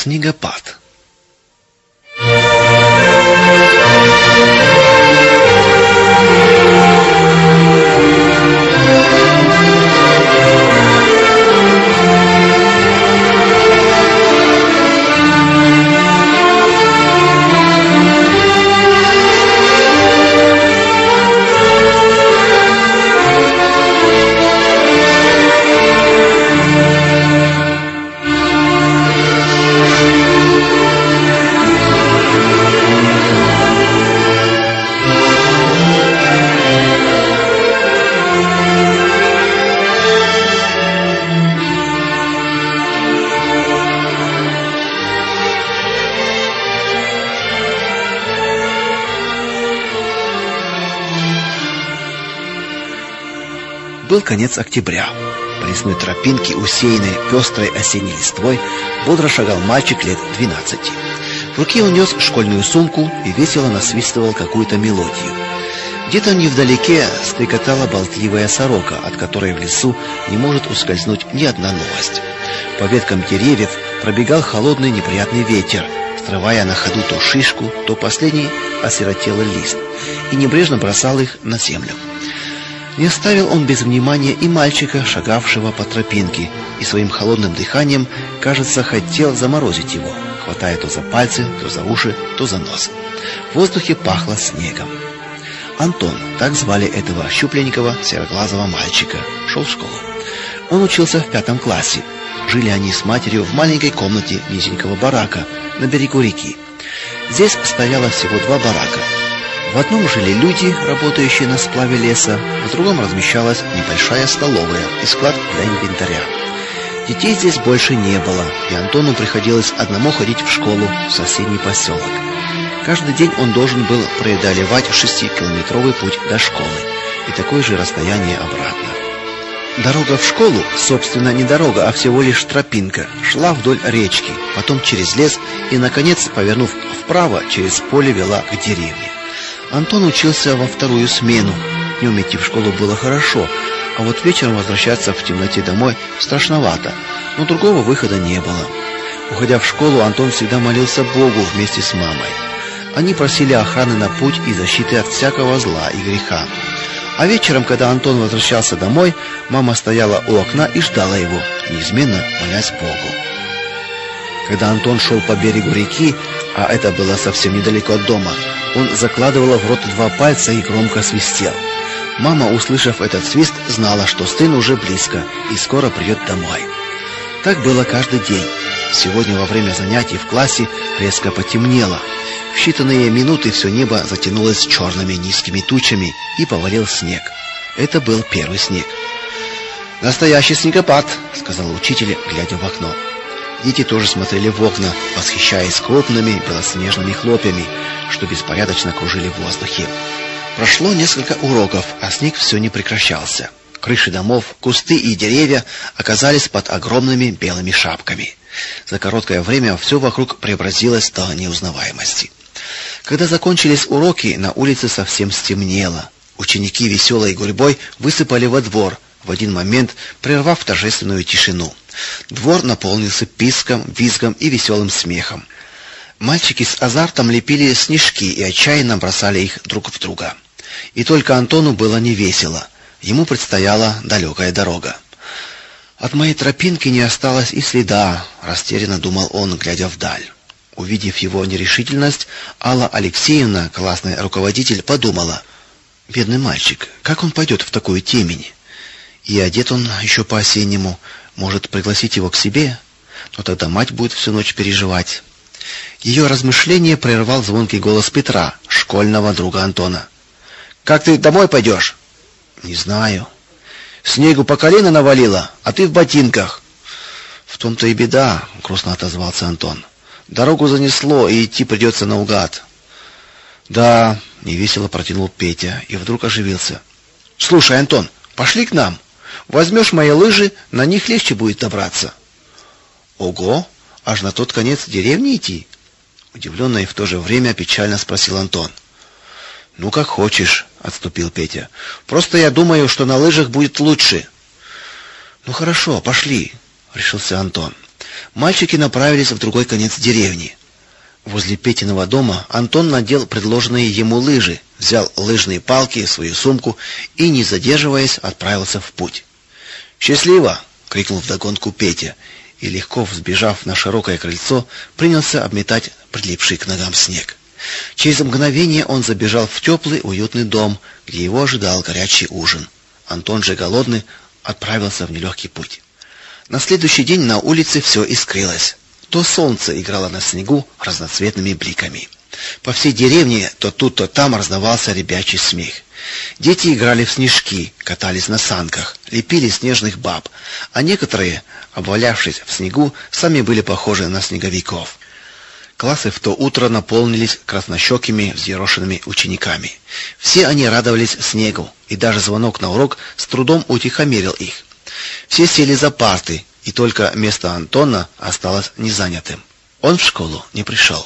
Снегопад. Был конец октября. По лесной тропинке, усеянной пестрой осенней листвой, бодро шагал мальчик лет 12. В руке он нес школьную сумку и весело насвистывал какую-то мелодию. Где-то невдалеке стрекотала болтливая сорока, от которой в лесу не может ускользнуть ни одна новость. По веткам деревьев пробегал холодный неприятный ветер, срывая на ходу то шишку, то последний осиротелый лист, и небрежно бросал их на землю. Не оставил он без внимания и мальчика, шагавшего по тропинке, и своим холодным дыханием, кажется, хотел заморозить его, хватая то за пальцы, то за уши, то за нос. В воздухе пахло снегом. Антон, так звали этого щупленького сероглазого мальчика, шел в школу. Он учился в 5 классе. Жили они с матерью в маленькой комнате низенького барака на берегу реки. Здесь стояло всего 2 барака. В одном жили люди, работающие на сплаве леса, в другом размещалась небольшая столовая и склад для инвентаря. Детей здесь больше не было, и Антону приходилось одному ходить в школу в соседний поселок. Каждый день он должен был преодолевать 6-километровый путь до школы и такое же расстояние обратно. Дорога в школу, собственно, не дорога, а всего лишь тропинка, шла вдоль речки, потом через лес и, наконец, повернув вправо, через поле вела к деревне. Антон учился во 2-ю смену. Днем идти в школу было хорошо, а вот вечером возвращаться в темноте домой страшновато, но другого выхода не было. Уходя в школу, Антон всегда молился Богу вместе с мамой. Они просили охраны на путь и защиты от всякого зла и греха. А вечером, когда Антон возвращался домой, мама стояла у окна и ждала его, неизменно молясь Богу. Когда Антон шел по берегу реки, а это было совсем недалеко от дома, он закладывал в рот 2 пальца и громко свистел. Мама, услышав этот свист, знала, что сын уже близко и скоро придет домой. Так было каждый день. Сегодня во время занятий в классе резко потемнело. В считанные минуты все небо затянулось черными низкими тучами и повалил снег. Это был первый снег. «Настоящий снегопад», — сказал учитель, глядя в окно. Дети тоже смотрели в окна, восхищаясь крупными белоснежными хлопьями, что беспорядочно кружили в воздухе. Прошло несколько уроков, а снег все не прекращался. Крыши домов, кусты и деревья оказались под огромными белыми шапками. За короткое время все вокруг преобразилось до неузнаваемости. Когда закончились уроки, на улице совсем стемнело. Ученики веселой гурьбой высыпали во двор, в один момент прервав торжественную тишину. Двор наполнился писком, визгом и веселым смехом. Мальчики с азартом лепили снежки и отчаянно бросали их друг в друга. И только Антону было не весело. Ему предстояла далекая дорога. От моей тропинки не осталось и следа, растерянно думал он, глядя вдаль. Увидев его нерешительность, Алла Алексеевна, классный руководитель, подумала: бедный мальчик, как он пойдет в такую темень? И одет он еще по-осеннему. Может, пригласить его к себе? Но тогда мать будет всю ночь переживать. Ее размышление прервал звонкий голос Петра, школьного друга Антона. «Как ты домой пойдешь?» «Не знаю. Снегу по колено навалило, а ты в ботинках». «В том-то и беда», — грустно отозвался Антон. «Дорогу занесло, и идти придется наугад». «Да», — невесело протянул Петя и вдруг оживился. «Слушай, Антон, пошли к нам. Возьмешь мои лыжи, на них легче будет добраться». «Ого, аж на тот конец деревни идти?» Удивленно и в то же время печально спросил Антон. «Ну, как хочешь», — отступил Петя. «Просто я думаю, что на лыжах будет лучше». «Ну, хорошо, пошли», — решился Антон. Мальчики направились в другой конец деревни. Возле Петиного дома Антон надел предложенные ему лыжи, взял лыжные палки, свою сумку и, не задерживаясь, отправился в путь. «Счастливо!» — крикнул вдогонку Петя, и, легко взбежав на широкое крыльцо, принялся обметать прилипший к ногам снег. Через мгновение он забежал в теплый, уютный дом, где его ожидал горячий ужин. Антон же, голодный, отправился в нелегкий путь. На следующий день на улице все искрилось. То солнце играло на снегу разноцветными бликами. По всей деревне то тут, то там раздавался ребячий смех. Дети играли в снежки, катались на санках, лепили снежных баб, а некоторые, обвалявшись в снегу, сами были похожи на снеговиков. Классы в то утро наполнились краснощекими, взъерошенными учениками. Все они радовались снегу, и даже звонок на урок с трудом утихомирил их. Все сели за парты, и только место Антона осталось незанятым. Он в школу не пришел.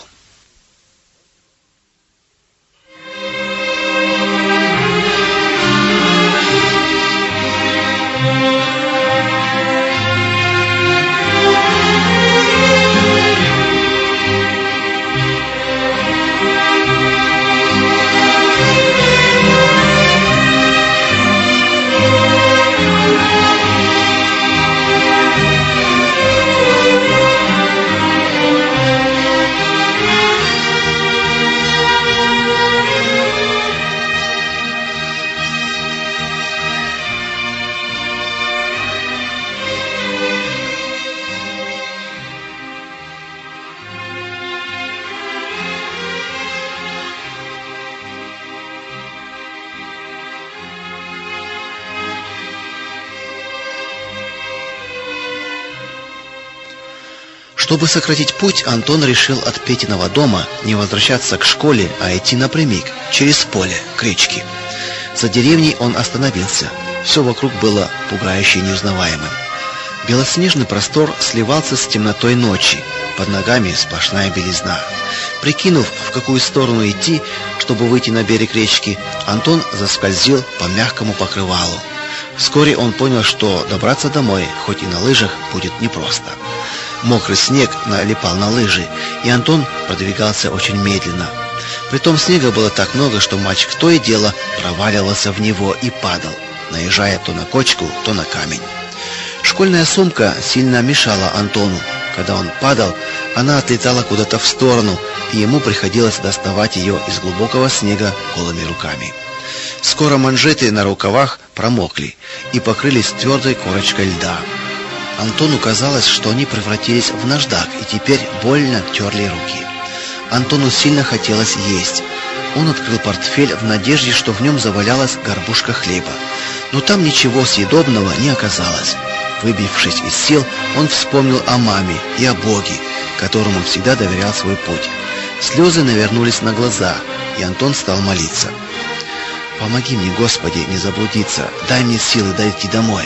Чтобы сократить путь, Антон решил от Петиного дома не возвращаться к школе, а идти напрямик, через поле, к речке. За деревней он остановился. Все вокруг было пугающе неузнаваемым. Белоснежный простор сливался с темнотой ночи. Под ногами сплошная белизна. Прикинув, в какую сторону идти, чтобы выйти на берег речки, Антон заскользил по мягкому покрывалу. Вскоре он понял, что добраться домой, хоть и на лыжах, будет непросто. Мокрый снег налипал на лыжи, и Антон продвигался очень медленно. Притом снега было так много, что мальчик то и дело проваливался в него и падал, наезжая то на кочку, то на камень. Школьная сумка сильно мешала Антону. Когда он падал, она отлетала куда-то в сторону, и ему приходилось доставать ее из глубокого снега голыми руками. Скоро манжеты на рукавах промокли и покрылись твердой корочкой льда. Антону казалось, что они превратились в наждак и теперь больно терли руки. Антону сильно хотелось есть. Он открыл портфель в надежде, что в нем завалялась горбушка хлеба. Но там ничего съедобного не оказалось. Выбившись из сил, он вспомнил о маме и о Боге, которому всегда доверял свой путь. Слезы навернулись на глаза, и Антон стал молиться. «Помоги мне, Господи, не заблудиться, дай мне силы дойти домой».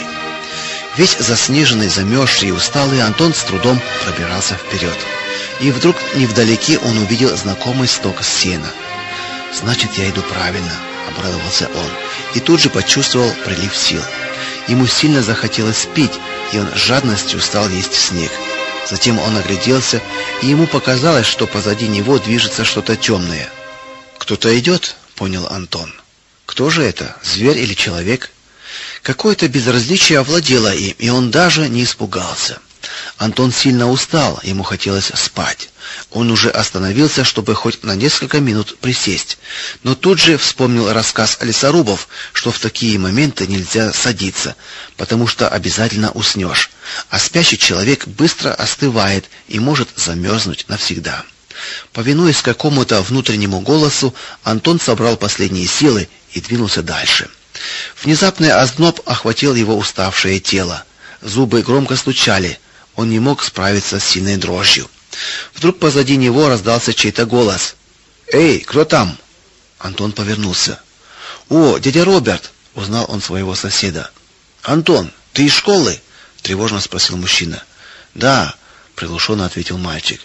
Весь заснеженный, замерзший и усталый, Антон с трудом пробирался вперед. И вдруг невдалеке он увидел знакомый сток сена. «Значит, я иду правильно», — обрадовался он, и тут же почувствовал прилив сил. Ему сильно захотелось пить, и он с жадностью стал есть снег. Затем он огляделся, и ему показалось, что позади него движется что-то темное. «Кто-то идет», — понял Антон. «Кто же это, зверь или человек?» Какое-то безразличие овладело им, и он даже не испугался. Антон сильно устал, ему хотелось спать. Он уже остановился, чтобы хоть на несколько минут присесть, но тут же вспомнил рассказ лесорубов, что в такие моменты нельзя садиться, потому что обязательно уснешь, а спящий человек быстро остывает и может замерзнуть навсегда. Повинуясь какому-то внутреннему голосу, Антон собрал последние силы и двинулся дальше. Внезапный озноб охватил его уставшее тело. Зубы громко стучали. Он не мог справиться с сильной дрожью. Вдруг позади него раздался чей-то голос. «Эй, кто там?» Антон повернулся. «О, дядя Роберт!» — узнал он своего соседа. «Антон, ты из школы?» — тревожно спросил мужчина. «Да», — приглушенно ответил мальчик.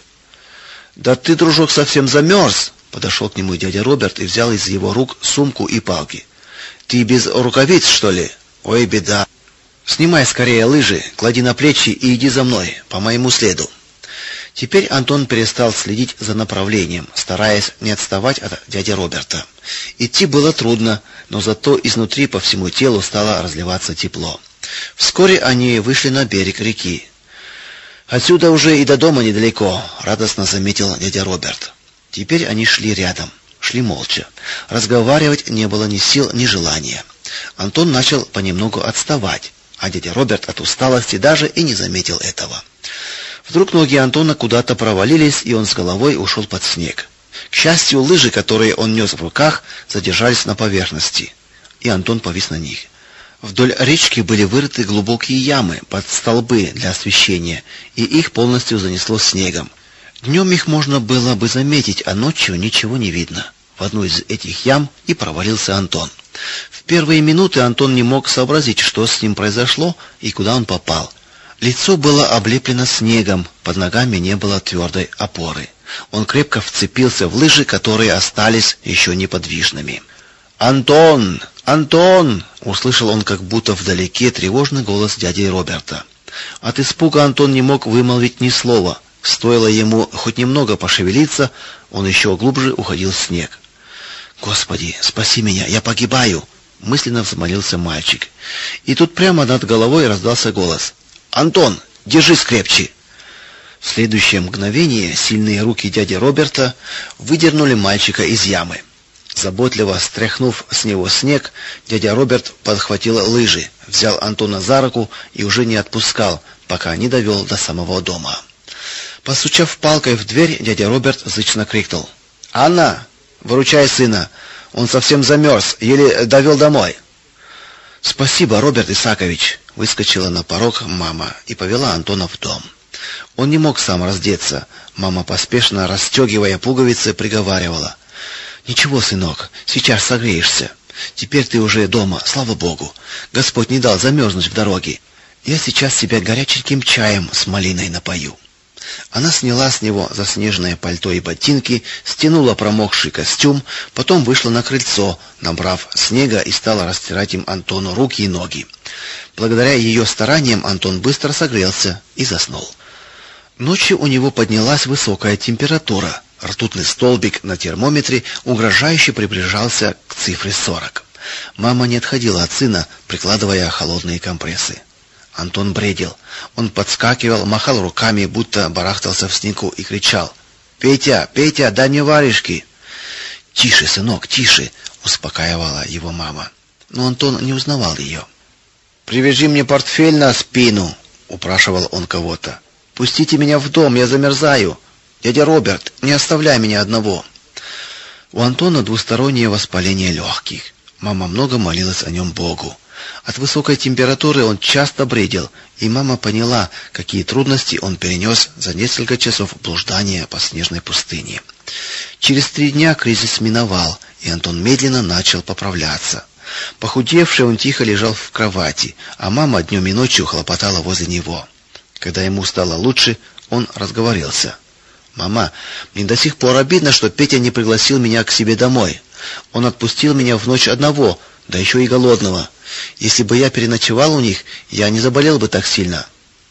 «Да ты, дружок, совсем замерз!» — подошел к нему дядя Роберт и взял из его рук сумку и палки. «Ты без рукавиц, что ли? Ой, беда!» Снимай скорее лыжи, клади на плечи и иди за мной, по моему следу. Теперь Антон перестал следить за направлением, стараясь не отставать от дяди Роберта. Идти было трудно, но зато изнутри по всему телу стало разливаться тепло. Вскоре они вышли на берег реки. «Отсюда уже и до дома недалеко», — радостно заметил дядя Роберт. Теперь они шли рядом, шли молча. Разговаривать не было ни сил, ни желания. Антон начал понемногу отставать, а дядя Роберт от усталости даже и не заметил этого. Вдруг ноги Антона куда-то провалились, и он с головой ушел под снег. К счастью, лыжи, которые он нес в руках, задержались на поверхности, и Антон повис на них. Вдоль речки были вырыты глубокие ямы под столбы для освещения, и их полностью занесло снегом. Днем их можно было бы заметить, а ночью ничего не видно. В одну из этих ям и провалился Антон. В первые минуты Антон не мог сообразить, что с ним произошло и куда он попал. Лицо было облеплено снегом, под ногами не было твердой опоры. Он крепко вцепился в лыжи, которые остались еще неподвижными. «Антон! Антон!» — услышал он как будто вдалеке тревожный голос дяди Роберта. От испуга Антон не мог вымолвить ни слова. Стоило ему хоть немного пошевелиться, он еще глубже уходил в снег. «Господи, спаси меня, я погибаю!» — мысленно взмолился мальчик. И тут прямо над головой раздался голос. «Антон, держись крепче!» В следующее мгновение сильные руки дяди Роберта выдернули мальчика из ямы. Заботливо стряхнув с него снег, дядя Роберт подхватил лыжи, взял Антона за руку и уже не отпускал, пока не довел до самого дома. Постучав палкой в дверь, дядя Роберт зычно крикнул: «Анна, выручай сына! Он совсем замерз, еле довел домой!» «Спасибо, Роберт Исаакович!» — выскочила на порог мама и повела Антона в дом. Он не мог сам раздеться. Мама, поспешно расстегивая пуговицы, приговаривала: «Ничего, сынок, сейчас согреешься. Теперь ты уже дома, слава Богу. Господь не дал замерзнуть в дороге. Я сейчас тебя горяченьким чаем с малиной напою». Она сняла с него заснеженное пальто и ботинки, стянула промокший костюм, потом вышла на крыльцо, набрав снега, и стала растирать им Антону руки и ноги. Благодаря ее стараниям Антон быстро согрелся и заснул. Ночью у него поднялась высокая температура. Ртутный столбик на термометре угрожающе приближался к цифре 40. Мама не отходила от сына, прикладывая холодные компрессы. Антон бредил. Он подскакивал, махал руками, будто барахтался в снегу, и кричал: «Петя, Петя, дай мне варежки!» «Тише, сынок, тише!» — успокаивала его мама. Но Антон не узнавал ее. «Привяжи мне портфель на спину!» — упрашивал он кого-то. «Пустите меня в дом, я замерзаю! Дядя Роберт, не оставляй меня одного!» У Антона двустороннее воспаление легких. Мама много молилась о нем Богу. От высокой температуры он часто бредил, и мама поняла, какие трудности он перенес за несколько часов блуждания по снежной пустыне. Через 3 дня кризис миновал, и Антон медленно начал поправляться. Похудевший, он тихо лежал в кровати, а мама днем и ночью хлопотала возле него. Когда ему стало лучше, он разговорился: «Мама, мне до сих пор обидно, что Петя не пригласил меня к себе домой. Он отпустил меня в ночь одного, да еще и голодного. Если бы я переночевал у них, я не заболел бы так сильно».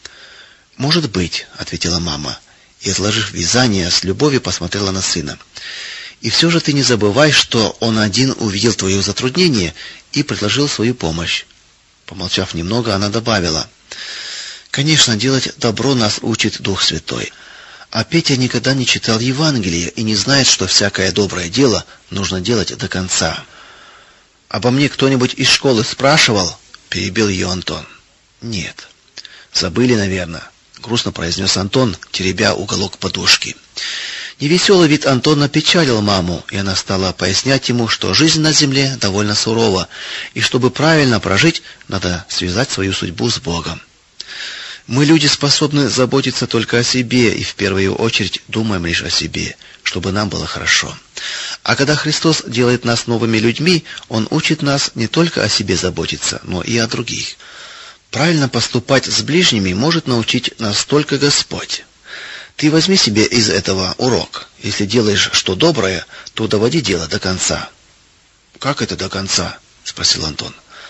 «Может быть», — ответила мама, и, отложив вязание, с любовью посмотрела на сына. «И все же ты не забывай, что он один увидел твое затруднение и предложил свою помощь». Помолчав немного, она добавила: «Конечно, делать добро нас учит Дух Святой. А Петя никогда не читал Евангелие и не знает, что всякое доброе дело нужно делать до конца». «Обо мне кто-нибудь из школы спрашивал?» — перебил ее Антон. «Нет». «Забыли, наверное», — грустно произнес Антон, теребя уголок подушки. Невеселый вид Антона печалил маму, и она стала пояснять ему, что жизнь на земле довольно сурова, и чтобы правильно прожить, надо связать свою судьбу с Богом. «Мы, люди, способны заботиться только о себе, и в первую очередь думаем лишь о себе, чтобы нам было хорошо. А когда Христос делает нас новыми людьми, Он учит нас не только о себе заботиться, но и о других. Правильно поступать с ближними может научить нас только Господь. Ты возьми себе из этого урок. Если делаешь что доброе, то доводи дело до конца». «Как это до конца?» — спросил Антон.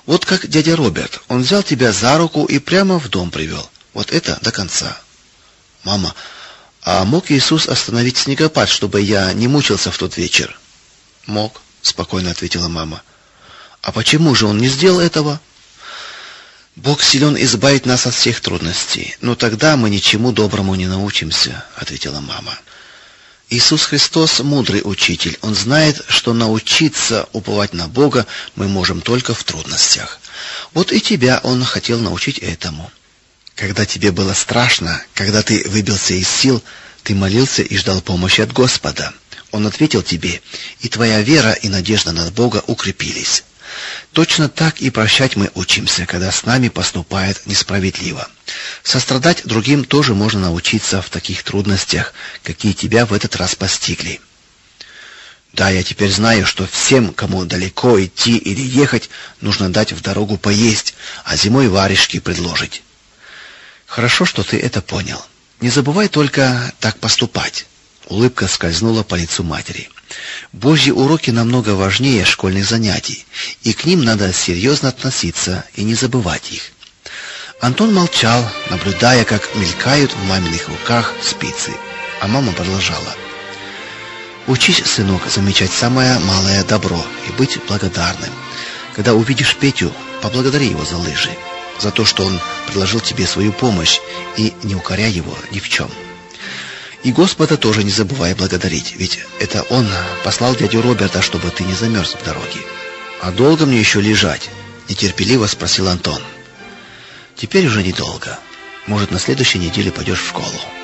Вот как дядя Роберт. Он взял тебя за руку и прямо в дом привел. Вот это до конца. Мама, а мог Иисус остановить снегопад, чтобы я не мучился в тот вечер? Мог, спокойно ответила мама. А почему же он не сделал этого? Бог силен избавить нас от всех трудностей, но тогда мы ничему доброму не научимся, ответила мама. Иисус Христос мудрый учитель. Он знает, что научиться уповать на Бога мы можем только в трудностях. Вот и тебя он хотел научить этому. Когда тебе было страшно, когда ты выбился из сил, ты молился и ждал помощи от Господа. Он ответил тебе, и твоя вера и надежда на Бога укрепились. Точно так и прощать мы учимся, когда с нами поступают несправедливо. Сострадать другим тоже можно научиться в таких трудностях, какие тебя в этот раз постигли. Да, я теперь знаю, что всем, кому далеко идти или ехать, нужно дать в дорогу поесть, а зимой варежки предложить. Хорошо, что ты это понял. Не забывай только так поступать. Улыбка скользнула по лицу матери. Божьи уроки намного важнее школьных занятий, и к ним надо серьезно относиться и не забывать их. Антон молчал, наблюдая, как мелькают в маминых руках спицы, а мама продолжала. Учись, сынок, замечать самое малое добро и быть благодарным. Когда увидишь Петю, поблагодари его за лыжи, за то, что он предложил тебе свою помощь, и не укоряй его ни в чем. И Господа тоже не забывай благодарить, ведь это Он послал дядю Роберта, чтобы ты не замерз в дороге. А долго мне еще лежать? Нетерпеливо спросил Антон. Теперь уже недолго. Может, на следующей неделе пойдешь в школу.